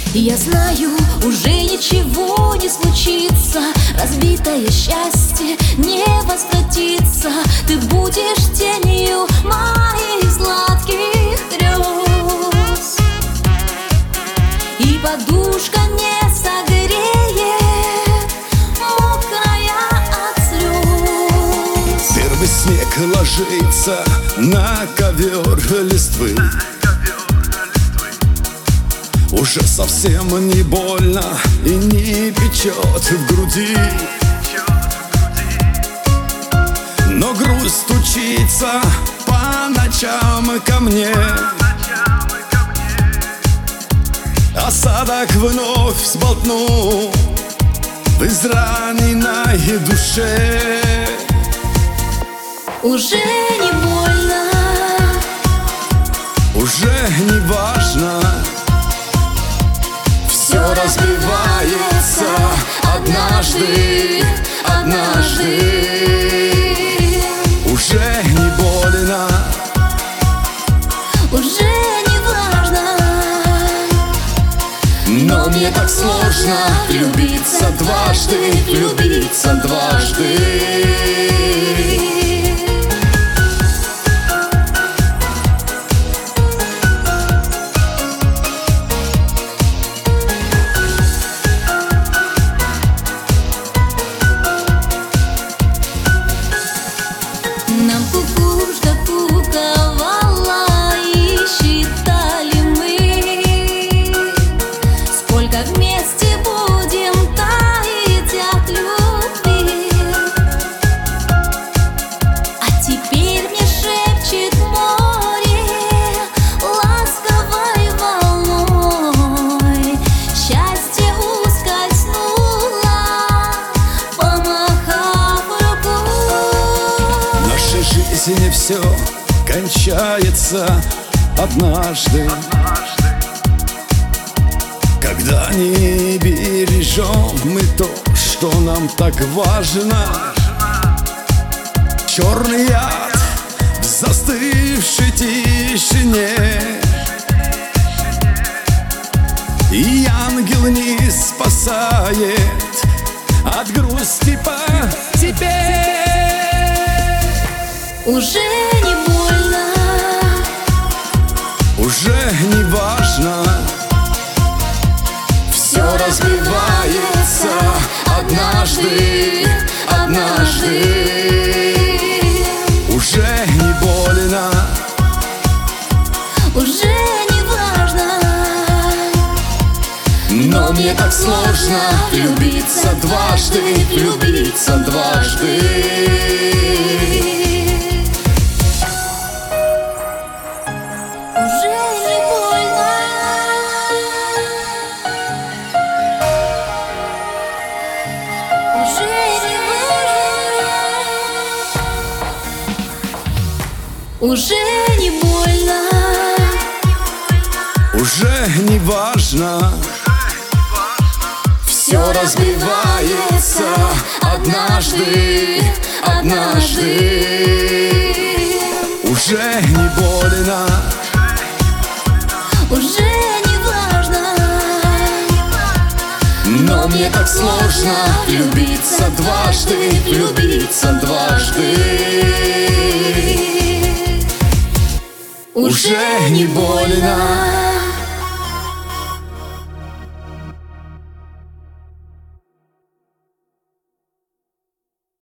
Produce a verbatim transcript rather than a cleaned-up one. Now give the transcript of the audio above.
Я знаю, уже ничего не случится, разбитое счастье не возвратится. Ты будешь тенью моих сладких грез, и подушка не согреет, мокрая от слез. Первый снег ложится на ковер листвы. Уже совсем не больно и не печет в груди, но грусть стучится по ночам ко мне. Осадок вновь сболтну в израненной душе. Уже не больно, уже не важно, все разбивается однажды, однажды. Уже не больно, уже не важно, но мне так сложно влюбиться дважды, влюбиться дважды. Нам кукушка куковала и считали мы, сколько вместе будем таять от любви. А теперь мне шепчет море ласковой волной: счастье ускользнуло, помахав рукой. В жизни все кончается однажды, когда не бережем мы то, что нам так важно. Черный яд в застывшей тишине, и ангел не спасает от грусти по тебе. Уже не больно, уже не важно, все разбивается однажды, однажды. Уже не больно, уже не важно, но мне так сложно влюбиться дважды, влюбиться дважды. Уже не больно, уже не важно, все разбивается однажды, однажды. Уже не больно, уже не важно, но мне так сложно влюбиться дважды, влюбиться дважды. Уже не больно.